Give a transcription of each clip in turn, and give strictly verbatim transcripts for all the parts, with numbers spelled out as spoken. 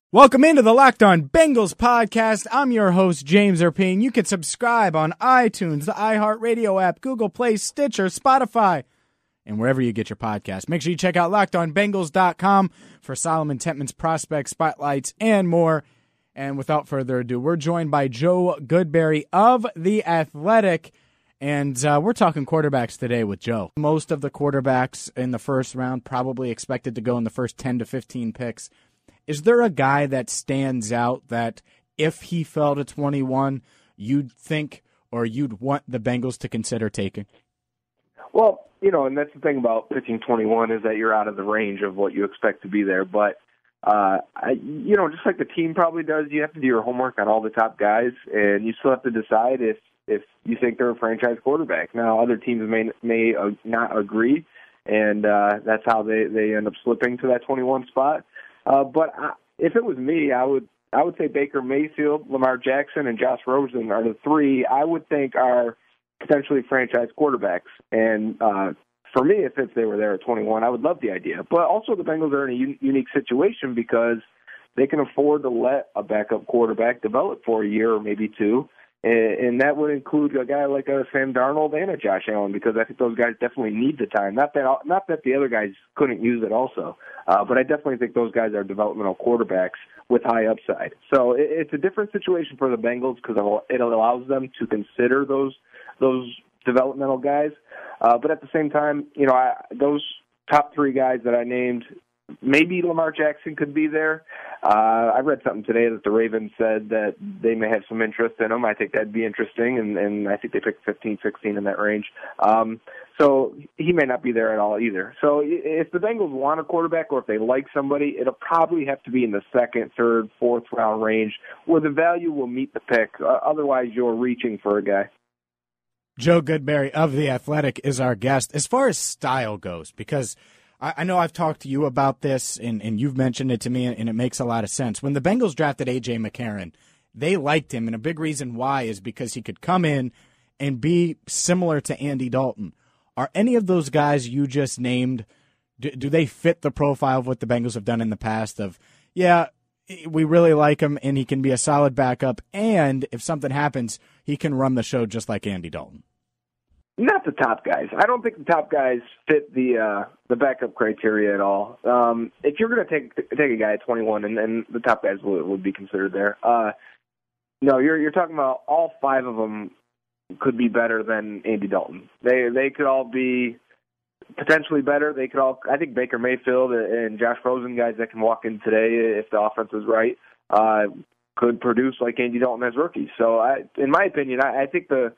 Welcome into the Locked On Bengals podcast. I'm your host, James Erpine. You can subscribe on iTunes, the iHeartRadio app, Google Play, Stitcher, Spotify, and wherever you get your podcast. Make sure you check out locked on bengals dot com for Solomon Tentman's prospect spotlights and more. And without further ado, we're joined by Joe Goodberry of The Athletic, and uh, we're talking quarterbacks today with Joe. Most of the quarterbacks in the first round probably expected to go in the first ten to fifteen picks. Is there a guy that stands out that if he fell to twenty-one, you'd think or you'd want the Bengals to consider taking? Well, you know, and that's the thing about picking twenty-one is that you're out of the range of what you expect to be there. But, uh, I, you know, just like the team probably does, you have to do your homework on all the top guys, and you still have to decide if, if you think they're a franchise quarterback. Now, other teams may may uh, not agree, and uh, that's how they, they end up slipping to that twenty-one spot. Uh, but I, if it was me, I would I would say Baker Mayfield, Lamar Jackson, and Josh Rosen are the three I would think are potentially franchise quarterbacks. And uh, for me, if, if they were there at twenty-one, I would love the idea. But also the Bengals are in a un- unique situation because they can afford to let a backup quarterback develop for a year or maybe two. And that would include a guy like a Sam Darnold and a Josh Allen, because I think those guys definitely need the time. Not that not that the other guys couldn't use it also, uh, but I definitely think those guys are developmental quarterbacks with high upside. So it's a different situation for the Bengals because it allows them to consider those those developmental guys. Uh, but at the same time, you know, I, those top three guys that I named, maybe Lamar Jackson could be there. Uh, I read something today that the Ravens said that they may have some interest in him. I think that'd be interesting, and, and I think they picked fifteen, sixteen in that range. Um, so he may not be there at all either. So if the Bengals want a quarterback or if they like somebody, it'll probably have to be in the second, third, fourth round range where the value will meet the pick. Uh, otherwise, you're reaching for a guy. Joe Goodberry of The Athletic is our guest. As far as style goes, because I know I've talked to you about this, and, and you've mentioned it to me, and it makes a lot of sense. When the Bengals drafted A J. McCarron, they liked him, and a big reason why is because he could come in and be similar to Andy Dalton. Are any of those guys you just named, do, do they fit the profile of what the Bengals have done in the past of, yeah, we really like him, and he can be a solid backup, and if something happens, he can run the show just like Andy Dalton? Not the top guys. I don't think the top guys fit the uh, the backup criteria at all. Um, if you're going to take take a guy at twenty-one, and, and the top guys would, would be considered there. Uh, no, you're you're talking about all five of them could be better than Andy Dalton. They they could all be potentially better. They could all. I think Baker Mayfield and Josh Rosen, guys that can walk in today if the offense is right, uh, could produce like Andy Dalton as rookies. So, I, in my opinion, I, I think the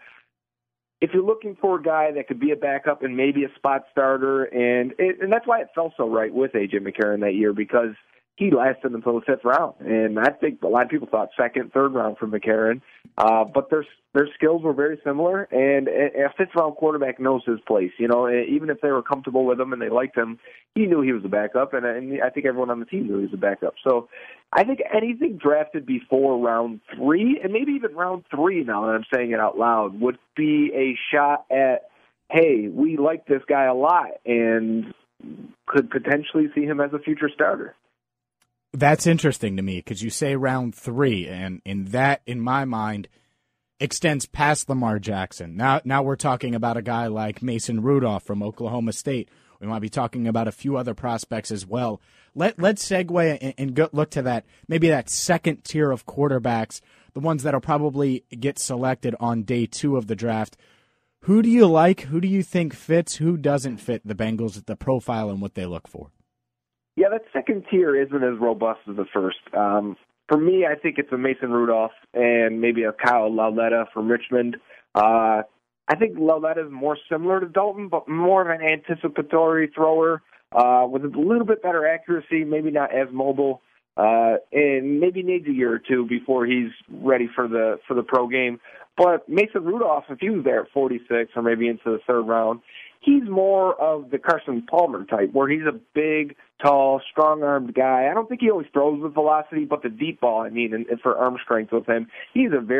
if you're looking for a guy that could be a backup and maybe a spot starter, and it, and that's why it felt so right with A J. McCarron that year, because he lasted until the fifth round. And I think a lot of people thought second, third round for McCarron. Uh, but their their skills were very similar, and a fifth-round quarterback knows his place. You know, even if they were comfortable with him and they liked him, he knew he was a backup, and, and I think everyone on the team knew he was a backup. So I think anything drafted before round three, and maybe even round three now that I'm saying it out loud, would be a shot at, hey, we like this guy a lot and could potentially see him as a future starter. That's interesting to me because you say round three, and, and that, in my mind, extends past Lamar Jackson. Now now we're talking about a guy like Mason Rudolph from Oklahoma State. We might be talking about a few other prospects as well. Let, let's segue and, and go, look to that, maybe that second tier of quarterbacks, the ones that will probably get selected on day two of the draft. Who do you like? Who do you think fits? Who doesn't fit the Bengals, the profile and what they look for? Yeah, that second tier isn't as robust as the first. Um, for me, I think it's a Mason Rudolph and maybe a Kyle Lauletta from Richmond. Uh, I think Lauletta is more similar to Dalton, but more of an anticipatory thrower uh, with a little bit better accuracy, maybe not as mobile, uh, and maybe needs a year or two before he's ready for the for the pro game. But Mason Rudolph, if he was there at forty-six or maybe into the third round, he's more of the Carson Palmer type, where he's a big, tall, strong-armed guy. I don't think he always throws with velocity, but the deep ball, I mean, and, and for arm strength with him, he's a very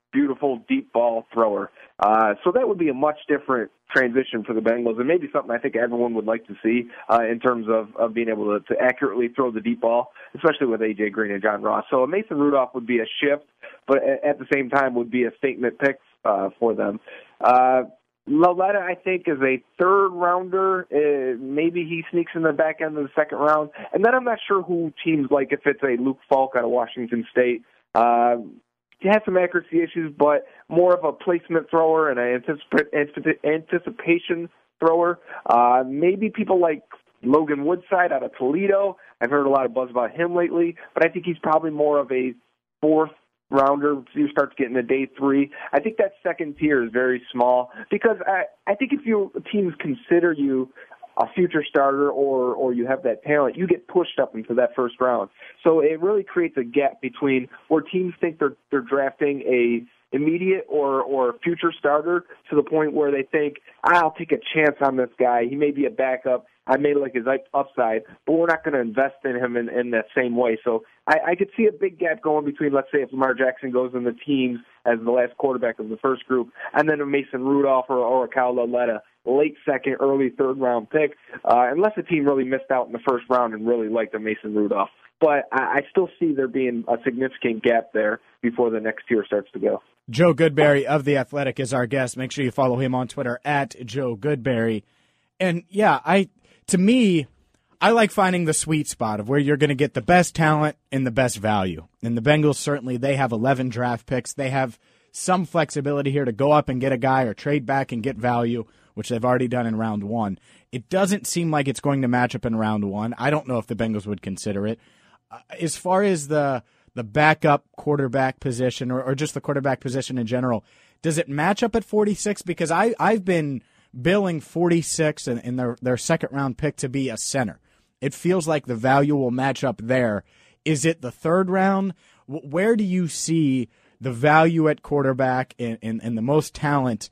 beautiful deep ball thrower. Uh, so that would be a much different transition for the Bengals, and maybe something I think everyone would like to see uh, in terms of, of being able to, to accurately throw the deep ball, especially with A J Green and John Ross. So a Mason Rudolph would be a shift, but at the same time would be a statement pick uh, for them. Uh, Lauletta, I think, is a third-rounder. Uh, maybe he sneaks in the back end of the second round. And then I'm not sure who teams like if it's a Luke Falk out of Washington State. Uh, he has some accuracy issues, but more of a placement thrower and an anticip- anticipation thrower. Uh, maybe people like Logan Woodside out of Toledo. I've heard a lot of buzz about him lately, but I think he's probably more of a fourth rounder. You start to get into day three. I think that second tier is very small because I, I think if your teams consider you a future starter or or you have that talent, you get pushed up into that first round. So it really creates a gap between where teams think they're they're drafting a immediate or or future starter to the point where they think, I'll take a chance on this guy. He may be a backup. I may like his upside, but we're not going to invest in him in, in that same way. So I, I could see a big gap going between, let's say, if Lamar Jackson goes in the teams as the last quarterback of the first group, and then a Mason Rudolph or, or a Kyle Lauletta, late second, early third round pick, uh, unless the team really missed out in the first round and really liked a Mason Rudolph. But I, I still see there being a significant gap there before the next tier starts to go. Joe Goodberry of The Athletic is our guest. Make sure you follow him on Twitter at Joe Goodberry. And, yeah, I to me, I like finding the sweet spot of where you're going to get the best talent and the best value. And the Bengals, certainly, they have eleven draft picks. They have some flexibility here to go up and get a guy or trade back and get value, which they've already done in round one. It doesn't seem like it's going to match up in round one. I don't know if the Bengals would consider it. Uh, as far as the the backup quarterback position or, or just the quarterback position in general, does it match up at forty-six? Because I, I've been billing forty-six and, and their, their second-round pick to be a center. It feels like the value will match up there. Is it the third round? Where do you see the value at quarterback and, and, and the most talent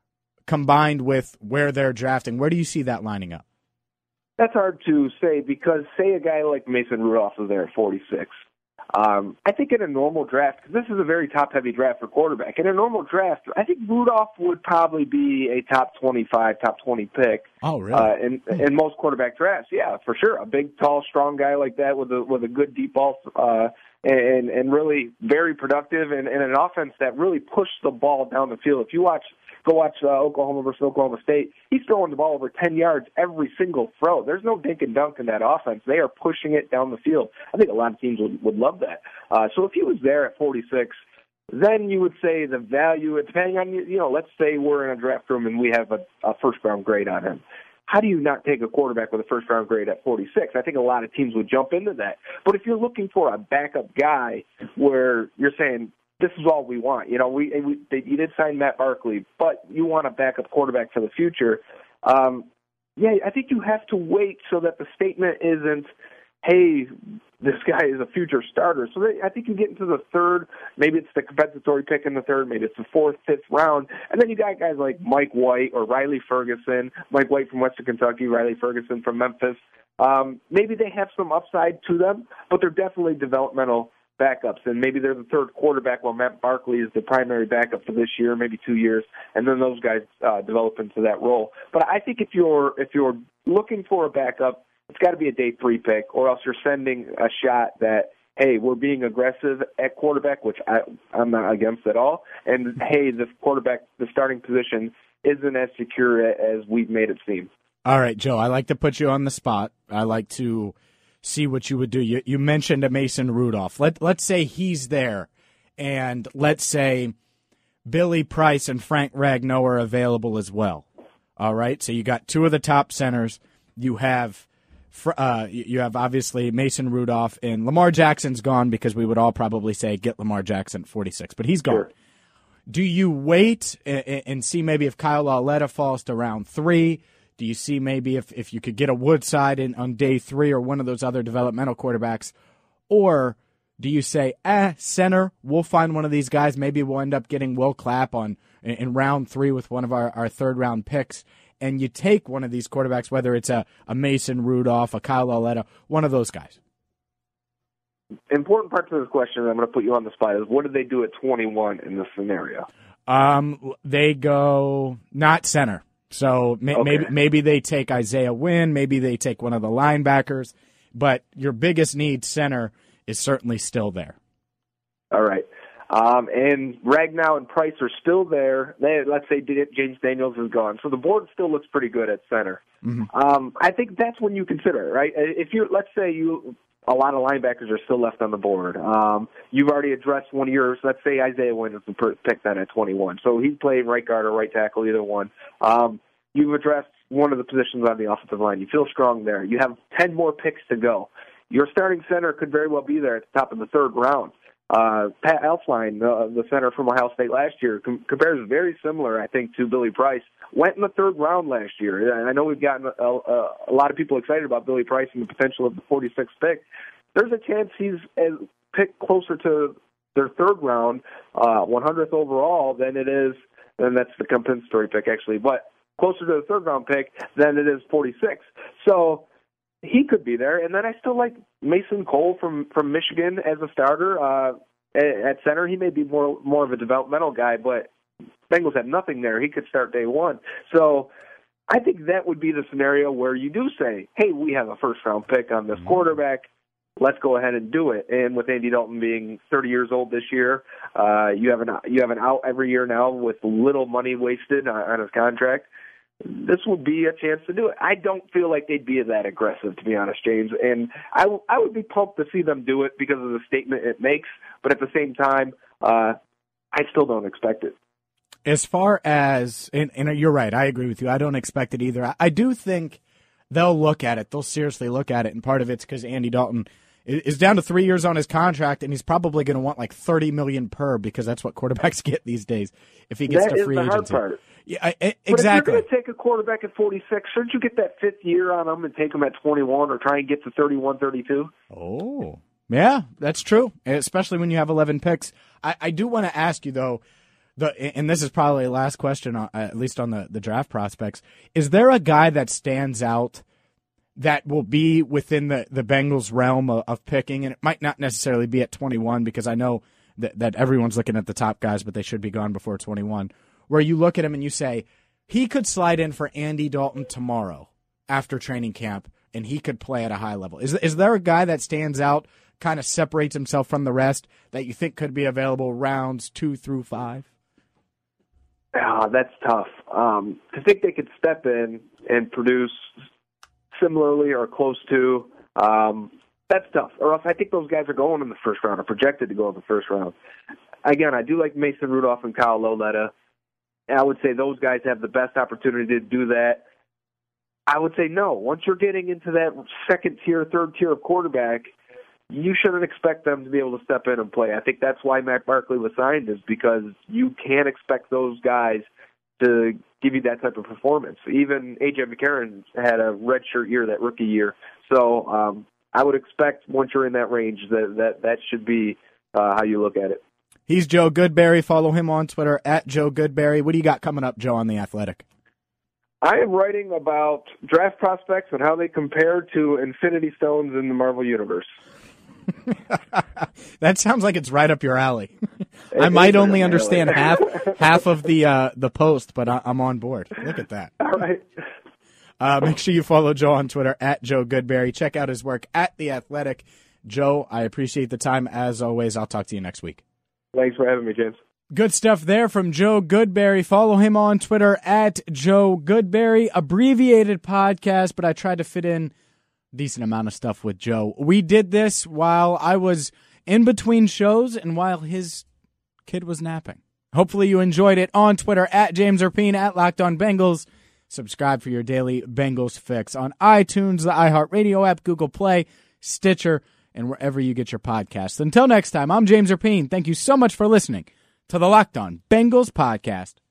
combined with where they're drafting? Where do you see that lining up? That's hard to say because, say, a guy like Mason Rudolph is there at forty-six. Um, I think in a normal draft, because this is a very top-heavy draft for quarterback, in a normal draft, I think Rudolph would probably be a top twenty-five, top twenty pick. Oh, really? Uh, in, in most quarterback drafts, yeah, for sure. A big, tall, strong guy like that with a with a good deep ball uh, and and really very productive and, and an offense that really pushed the ball down the field. If you watch. Go watch uh, Oklahoma versus Oklahoma State. He's throwing the ball over ten yards every single throw. There's no dink and dunk in that offense. They are pushing it down the field. I think a lot of teams would, would love that. Uh, so if he was there at forty-six, then you would say the value, depending on, you know, let's say we're in a draft room and we have a, a first-round grade on him. How do you not take a quarterback with a first-round grade at forty-six? I think a lot of teams would jump into that. But if you're looking for a backup guy where you're saying, this is all we want. You know, we, we they, you did sign Matt Barkley, but you want a backup quarterback for the future. Um, yeah, I think you have to wait so that the statement isn't, hey, this guy is a future starter. So they, I think you get into the third, maybe it's the compensatory pick in the third, maybe it's the fourth, fifth round, and then you got guys like Mike White or Riley Ferguson, Mike White from Western Kentucky, Riley Ferguson from Memphis. Um, maybe they have some upside to them, but they're definitely developmental backups, and maybe they're the third quarterback while Matt Barkley is the primary backup for this year, maybe two years, and then those guys uh, develop into that role. But I think if you're if you're looking for a backup, it's got to be a day three pick, or else you're sending a shot that, hey, we're being aggressive at quarterback, which I, I'm not against at all, and hey, the quarterback, the starting position isn't as secure as we've made it seem. All right, Joe, I like to put you on the spot. I like to see what you would do. You, you mentioned a Mason Rudolph. Let, let's say he's there, and let's say Billy Price and Frank Ragnow are available as well. All right, so you got two of the top centers. You have uh, you have obviously Mason Rudolph, and Lamar Jackson's gone because we would all probably say get Lamar Jackson at forty-six, but he's gone. Sure. Do you wait and, and see maybe if Kyle Lauletta falls to round three? Do you see maybe if, if you could get a Woodside in, on day three or one of those other developmental quarterbacks? Or do you say, eh, center, we'll find one of these guys. Maybe we'll end up getting Will Clapp on, in, in round three with one of our, our third-round picks, and you take one of these quarterbacks, whether it's a, a Mason Rudolph, a Kyle Lauletta, one of those guys? important part to this question, I'm going to put you on the spot, is what did they do at twenty-one in this scenario? Um, they go not center. So may, okay. maybe maybe they take Isaiah Wynn, maybe they take one of the linebackers, but your biggest need, center, is certainly still there. All right. Um, and Ragnow and Price are still there. They, let's say James Daniels is gone. So the board still looks pretty good at center. Mm-hmm. Um, I think that's when you consider it, right? If you, let's say you, a lot of linebackers are still left on the board. Um, you've already addressed one of yours. Let's say Isaiah Wynn is the pick then at twenty-one. So he's playing right guard or right tackle, either one. Um, you've addressed one of the positions on the offensive line. You feel strong there. You have ten more picks to go. Your starting center could very well be there at the top of the third round. Uh, Pat Elflein, uh, the center from Ohio State last year, com- compares very similar, I think, to Billy Price. Went in the third round last year. And I know we've gotten a, a, a lot of people excited about Billy Price and the potential of the forty-sixth pick. There's a chance he's as picked closer to their third round, uh, one hundredth overall, than it is, and that's the compensatory pick, actually, but closer to the third round pick than it is forty-six. So he could be there. And then I still like Mason Cole from, from Michigan as a starter. Uh, at center, he may be more more of a developmental guy, but Bengals have nothing there. He could start day one. So I think that would be the scenario where you do say, hey, we have a first-round pick on this quarterback. Let's go ahead and do it. And with Andy Dalton being thirty years old this year, uh, you have an you have an out every year now with little money wasted on, on his contract. This would be a chance to do it. I don't feel like they'd be that aggressive, to be honest, James. And I, w- I would be pumped to see them do it because of the statement it makes. But at the same time, uh, I still don't expect it. As far as, and, and you're right, I agree with you. I don't expect it either. I, I do think they'll look at it. They'll seriously look at it. And part of it's because Andy Dalton is down to three years on his contract, and he's probably going to want like thirty million dollars per, because that's what quarterbacks get these days if he gets that to free agency. agency. Hard part. Yeah, I, I, exactly. But if you're going to take a quarterback at forty-six, shouldn't you get that fifth year on him and take him at twenty-one or try and get to thirty-one, thirty-two? Oh, yeah, that's true, especially when you have eleven picks. I, I do want to ask you, though, the and this is probably the last question, uh, at least on the, the draft prospects. Is there a guy that stands out that will be within the, the Bengals realm of, of picking? And it might not necessarily be at twenty-one, because I know that, that everyone's looking at the top guys, but they should be gone before twenty-one. Where you look at him and you say, he could slide in for Andy Dalton tomorrow after training camp, and he could play at a high level. Is is there a guy that stands out, kind of separates himself from the rest, that you think could be available rounds two through five? Ah, that's tough. Um, to think they could step in and produce similarly or close to, um, that's tough. Or else I think those guys are going in the first round, or projected to go in the first round. Again, I do like Mason Rudolph and Kyle Loletta. I would say those guys have the best opportunity to do that. I would say no. Once you're getting into that second tier, third tier of quarterback, you shouldn't expect them to be able to step in and play. I think that's why Matt Barkley was signed, is because you can't expect those guys to give you that type of performance. Even A J McCarron had a redshirt year, that rookie year. So um, I would expect once you're in that range that that, that should be uh, how you look at it. He's Joe Goodberry. Follow him on Twitter, at Joe Goodberry. What do you got coming up, Joe, on The Athletic? I am writing about draft prospects and how they compare to Infinity Stones in the Marvel Universe. That sounds like it's right up your alley. I might only understand half half of the uh, the post, but I, I'm on board. Look at that. All right. Uh, make sure you follow Joe on Twitter, at Joe Goodberry. Check out his work at The Athletic. Joe, I appreciate the time as always. I'll talk to you next week. Thanks for having me, James. Good stuff there from Joe Goodberry. Follow him on Twitter, at Joe Goodberry. Abbreviated podcast, but I tried to fit in a decent amount of stuff with Joe. We did this while I was in between shows and while his kid was napping. Hopefully you enjoyed it. On Twitter, at James Erpine, at Locked On Bengals. Subscribe for your daily Bengals fix on iTunes, the iHeartRadio app, Google Play, Stitcher, and wherever you get your podcasts. Until next time, I'm James Erpine. Thank you so much for listening to the Locked On Bengals podcast.